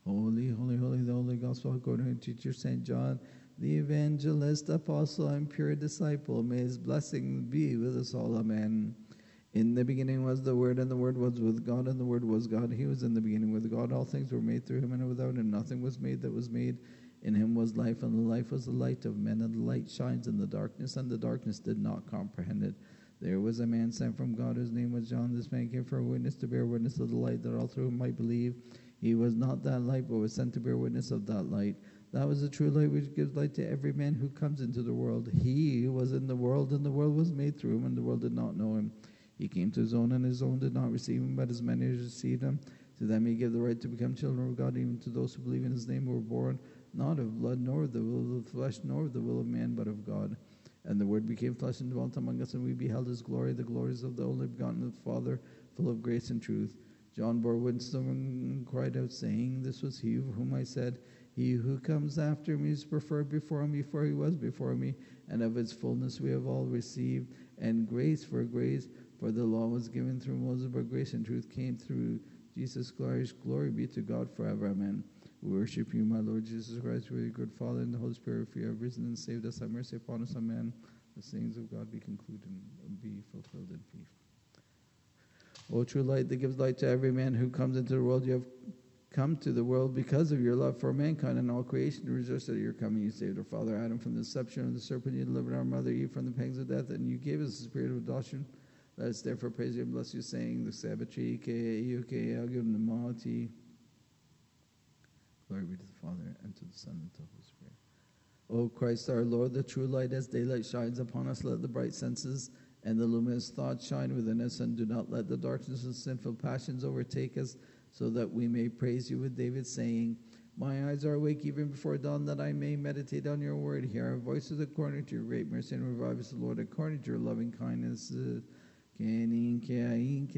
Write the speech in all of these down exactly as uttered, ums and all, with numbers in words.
Holy, holy, holy, the Holy Gospel according to teacher Saint John, the evangelist, apostle, and pure disciple. May his blessing be with us all. Amen. In the beginning was the Word, and the Word was with God, and the Word was God. He was in the beginning with God. All things were made through him, and without him nothing was made that was made. In him was life, and the life was the light of men, and the light shines in the darkness, and the darkness did not comprehend it. There was a man sent from God, whose name was John. This man came for a witness, to bear witness of the light, that all through him might believe. He was not that light, but was sent to bear witness of that light. That was the true light, which gives light to every man who comes into the world. He was in the world, and the world was made through him, and the world did not know him. He came to his own, and his own did not receive him, but as many as received him, to them he gave the right to become children of God, even to those who believe in his name, who were born not of blood, nor of the will of the flesh, nor of the will of man, but of God. And the Word became flesh and dwelt among us, and we beheld his glory, the glories of the only begotten of the Father, full of grace and truth. John bore witness and cried out, saying, This was he of whom I said, He who comes after me is preferred before me, for he was before me, and of his fullness we have all received, and grace for grace. For the law was given through Moses, but grace and truth came through Jesus Christ. Glory be to God forever. Amen. We worship you, my Lord Jesus Christ, with your good Father and the Holy Spirit, for you have risen and saved us. Have mercy upon us. Amen. The sayings of God be concluded and be fulfilled in peace. O true light that gives light to every man who comes into the world, you have come to the world because of your love for mankind and all creation. To rejoice at your coming, you saved our father Adam from the deception of the serpent. You delivered our mother Eve from the pangs of death, and you gave us the spirit of adoption. Let us therefore praise you and bless you, saying, the Sabbatri, ke euke agum namati. Glory be to the Father, and to the Son, and to the Holy Spirit. O Christ our Lord, the true light, as daylight shines upon us, let the bright senses and the luminous thoughts shine within us, and do not let the darkness and sinful passions overtake us, so that we may praise you with David, saying, My eyes are awake even before dawn, that I may meditate on your word. Hear our voices according to your great mercy, and revive us, Lord, according to your loving kindness. Amen. Now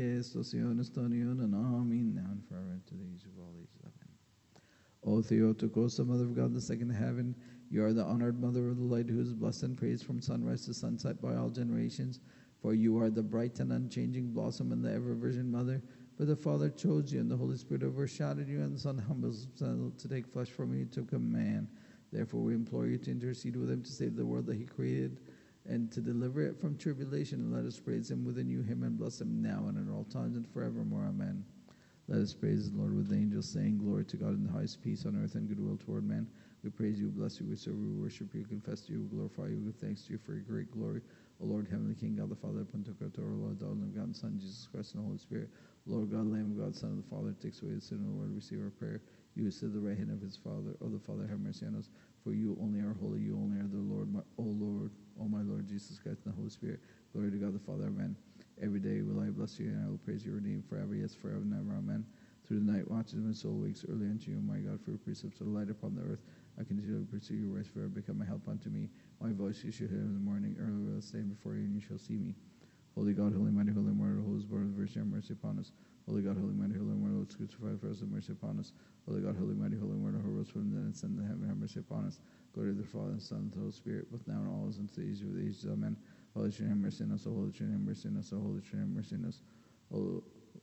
and forever, to the age of all ages. Amen. O Theotokos, the Mother of God, the second heaven, you are the honored Mother of the light, who is blessed and praised from sunrise to sunset by all generations. For you are the bright and unchanging blossom and the ever-Virgin Mother. For the Father chose you, and the Holy Spirit overshadowed you, and the Son humbles himself to take flesh from you, to become man. Therefore we implore you to intercede with him to save the world that he created, and to deliver it from tribulation. And let us praise him with a new hymn, and bless him now and at all times and forevermore. Amen. Let us praise the Lord with the angels, saying, Glory to God in the highest, peace on earth and goodwill toward men. We praise you, bless you, we serve you, we worship you, confess to you, we glorify you, we give thanks to you for your great glory. O Lord, heavenly King, God the Father, Pantocrator, Lord, the only begotten Son, Jesus Christ, and the Holy Spirit. Lord God, Lamb of God, Son of the Father, takes away the sin of the world, receive our prayer. You who sit at the right hand of his Father, O the Father, have mercy on us. For you only are holy, you only are the Lord, my, O Lord, O my Lord Jesus Christ, and the Holy Spirit. Glory to God the Father, amen. Every day will I bless you, and I will praise your name forever, yes, forever and ever, amen. Through the night watches, my soul wakes early unto you, my God, for your precepts are light upon the earth. I continue to pursue your ways forever, become a help unto me. My voice you shall hear in the morning, early will I stand before you, and you shall see me. Holy God, holy mighty, holy immortal, holy is born of the Virgin, have mercy upon us. Holy God, holy mighty, holy immortal, who is crucified for us, have mercy upon us. Holy God, holy mighty, holy immortal, who rose from the dead and ascended to heaven, have mercy upon us. Glory to the Father, and Son, and the Holy Spirit, both now and always, and to the age of the ages. Amen. Holy Trinity, have mercy on us. O Holy Trinity, have mercy on us. O Holy Trinity, have mercy on us. O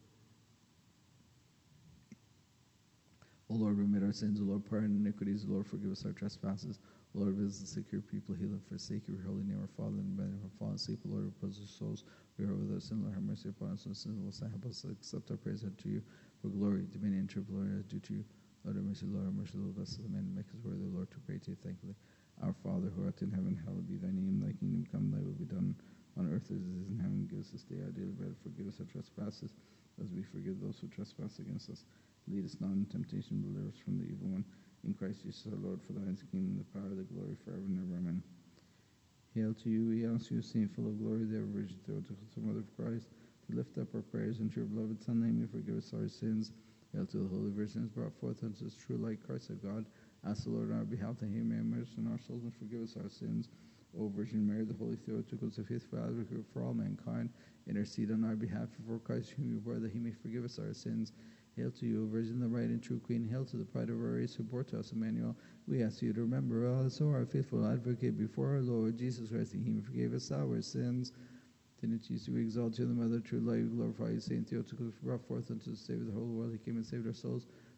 O Lord, remit our sins. O Lord, pardon iniquities. O Lord, forgive us our trespasses. O Lord, visit the sick, your people, heal and forsake your holy name, our Father, and by our fallen asleep, O Lord, repose our souls. We are without sin, Lord, have mercy upon us, and sin will help us to accept our praise unto you. For glory, dominion, and triple glory are due to you. Lord, have mercy, Lord, have mercy, Lord, bless the man, and make us worthy, Lord, to pray to you thankfully. Our Father, who art in heaven, hallowed be thy name. Thy kingdom come, thy will be done on earth as it is in heaven. Give us this day our daily bread. Forgive us our trespasses, as we forgive those who trespass against us. Lead us not into temptation, but deliver us from the evil one. In Christ Jesus our Lord, for thine is the kingdom, the power, the glory, forever and ever. Amen. Hail to you, we ask you, Saint full of glory, the ever-Virgin Theotokos, the Mother of Christ, to lift up our prayers unto your beloved Son, namely, forgive us our sins. Hail to the Holy Virgin, has brought forth unto us true light, Christ of God. Ask the Lord on our behalf that he may have mercy on our souls and forgive us our sins. O Virgin Mary, the Holy Theotokos, the faithful advocate for all mankind, intercede on our behalf before Christ, whom you bore, that he may forgive us our sins. Hail to you, O Virgin, the right and true Queen. Hail to the pride of our race, who bore to us Emmanuel. We ask you to remember us, O our faithful advocate, before our Lord Jesus Christ, that he may forgive us our sins. Tenetius, we exalt you, the Mother of true light. We glorify you, Saint Theotokos, brought forth unto the Savior of the whole world. He came and saved our souls.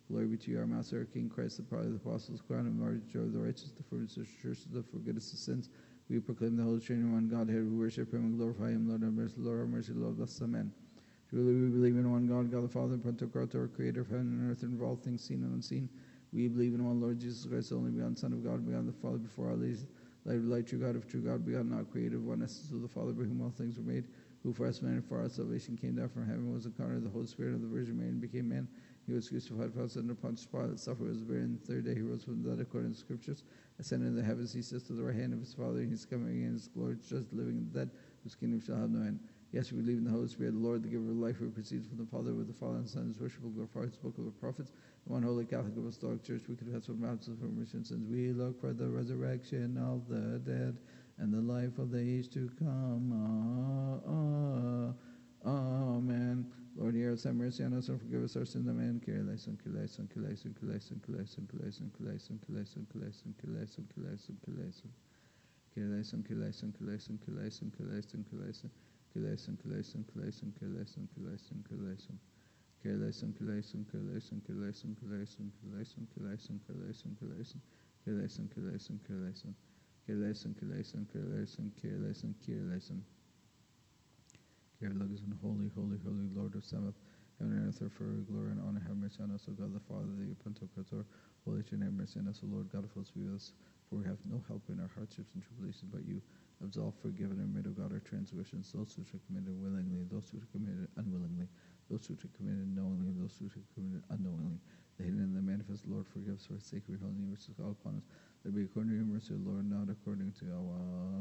Glory be to you, our Master, our King, Christ, the pride of the apostles, crown of martyrs, joy of the righteous, the forgiveness of churches, the forgiveness of sins. We proclaim the Holy Trinity, one Godhead. We worship Him and glorify Him. Lord, have mercy. Lord, have mercy. Lord, bless. Amen. Truly, we believe in one God, God the Father, Pantocrator, Creator of heaven and earth, and of all things seen and unseen. We believe in one Lord Jesus Christ, the only begotten Son of God, begotten the Father before all ages. Light of light, true God of true God, begotten, not created, one essence of the Father, by whom all things were made, who for us men and for our salvation came down from heaven, was incarnate of the Holy Spirit of the Virgin Mary, and became man. He was crucified for us under Pontius Pilate, suffered, was buried, and the third day he rose from the dead according to the Scriptures, ascended into the heavens, he sits to the right hand of his Father, and he's coming again in his glory to judge the living and the dead, whose kingdom shall have no end. Yes, we believe in the Holy Spirit, the Lord, the giver of life, who proceeds from the Father, with the Father and the Son, is worshipful, glorified, spoke of the prophets, the one holy Catholic Apostolic Church, we confess from baptism for remission of sins. We look for the resurrection of the dead and the life of the age to come. Uh, uh, amen. Lord, hear us, have mercy on us, and forgive us our sins. Amen. Kyrie eleison, Kyrie eleison, Kyrie eleison, Kyrie eleison, Kyrie eleison, Kyrie eleison, Kyrie eleison, Kyrie eleison, Kyrie eleison, Kyrie eleison, Kyrie eleison, Kyrie eleison. Kyrie eleison, Kyrie eleison, Kyrie eleison, Kyrie eleison, Kyrie eleison, Kyrie eleison, Kyrie eleison, Kyrie eleison, Kyrie eleison, Kyrie eleison, Kyrie eleison, Kyrie eleison. Kyrie eleison, Kyrie eleison, Kyrie eleison, Kyrie eleison, Kyrie eleison, Kyrie eleison, Kyrie eleison, Kyrie eleison, Kyrie eleison, Kyrie eleison, Kyrie eleison, Kyrie eleison. Kyrie eleison, Kyrie eleison, Kyrie eleison, Kyrie eleison, Kyrie eleison. Kyrie eleison, holy, holy, holy Lord of Sabaoth, heaven and earth are for your glory and honor. Have mercy on us, O God the Father, the Pantocrator, Holy Trinity, have mercy on us, O Lord God of hosts, be with us. For we have no help in our hardships and tribulations but you. Absolve, forgive, and remit, O God, our transgressions, those which are committed willingly, those which are committed unwillingly, those which are committed knowingly, those which are committed unknowingly. The hidden and the manifest, Lord, forgive us for his sake, we holy name which is called upon us. That be according to your mercy, Lord, not according to our,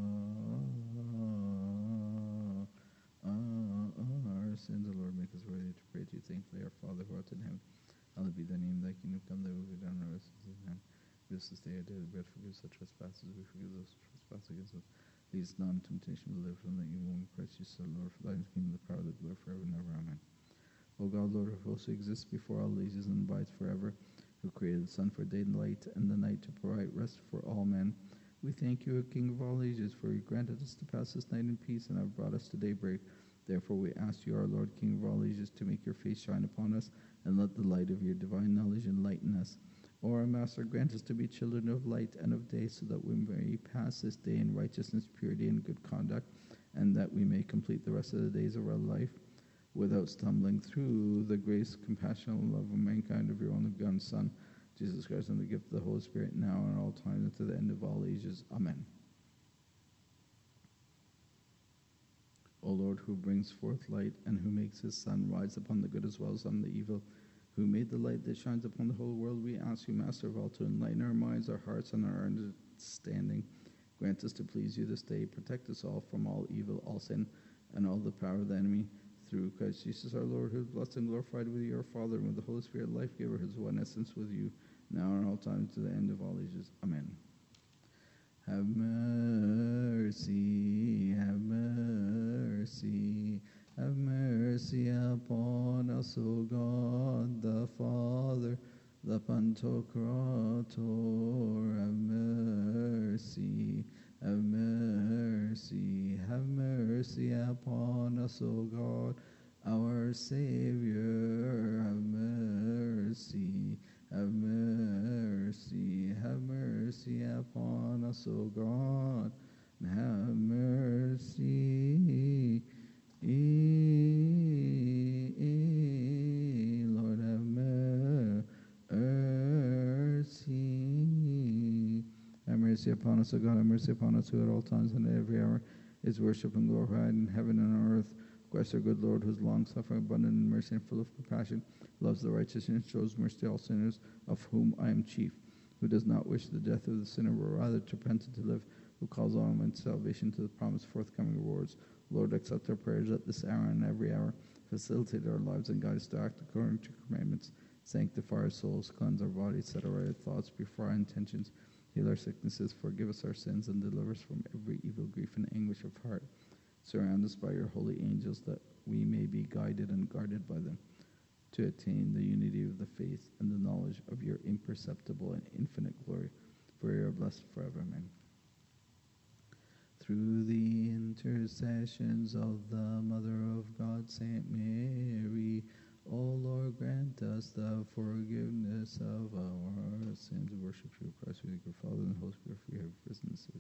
our sins. O Lord, make us worthy to pray to you thankfully. Our Father who art in heaven, hallowed be thy name, thy kingdom come, thy will be done on earth as in heaven. Give us this day our daily bread, forgive us our trespasses, we forgive those who trespass against us. Lead us not into temptation, but deliver us from the evil one. Christ Jesus our Lord, for thine is the kingdom, the power, the glory, forever and ever. Amen. O God, Lord of hosts, who exists before all ages and abides forever, who created the sun for day and light, and the night to provide rest for all men, we thank you, O King of all ages, for you granted us to pass this night in peace and have brought us to daybreak. Therefore we ask you, our Lord, King of all ages, to make your face shine upon us, and let the light of your divine knowledge enlighten us. O our Master, grant us to be children of light and of day, so that we may pass this day in righteousness, purity, and good conduct, and that we may complete the rest of the days of our life without stumbling, through the grace, compassion, and love of mankind, of your only begotten Son, Jesus Christ, and the gift of the Holy Spirit, now and all time, and to the end of all ages. Amen. O Lord, who brings forth light, and who makes his sun rise upon the good as well as on the evil, who made the light that shines upon the whole world, we ask you, Master of all, to enlighten our minds, our hearts, and our understanding. Grant us to please you this day. Protect us all from all evil, all sin, and all the power of the enemy, through Christ Jesus our Lord, who is blessed and glorified with your Father, and with the Holy Spirit, life-giver, his one essence with you, now and all time, to the end of all ages. Amen. Have mercy, have mercy, have mercy upon us, O God the Father, the Pantocrator. Have mercy, have mercy, have mercy upon us, O God, our Savior. Have mercy, have mercy, have mercy upon us, O God. Have mercy, Lord, have mercy. Have mercy upon us, O God. Have mercy upon us, who at all times and at every hour is worshipped and glorified in heaven and on earth. Christ our good Lord, who is long-suffering, abundant in mercy, and full of compassion, loves the righteous and shows mercy to all sinners, of whom I am chief, who does not wish the death of the sinner, but rather to repent and to live, who calls all men to salvation, to the promised forthcoming rewards. Lord, accept our prayers at this hour and every hour. Facilitate our lives and guide us to act according to your commandments. Sanctify our souls, cleanse our bodies, set our right thoughts before our intentions, heal our sicknesses, forgive us our sins, and deliver us from every evil, grief, and anguish of heart. Surround us by your holy angels, that we may be guided and guarded by them, to attain the unity of the faith and the knowledge of your imperceptible and infinite glory. For you are blessed forever. Amen. Through the intercessions of the Mother of God, Saint Mary, O Lord, grant us the forgiveness of our sins. We worship you, Christ, with your Father and the Holy Spirit, for you have risen.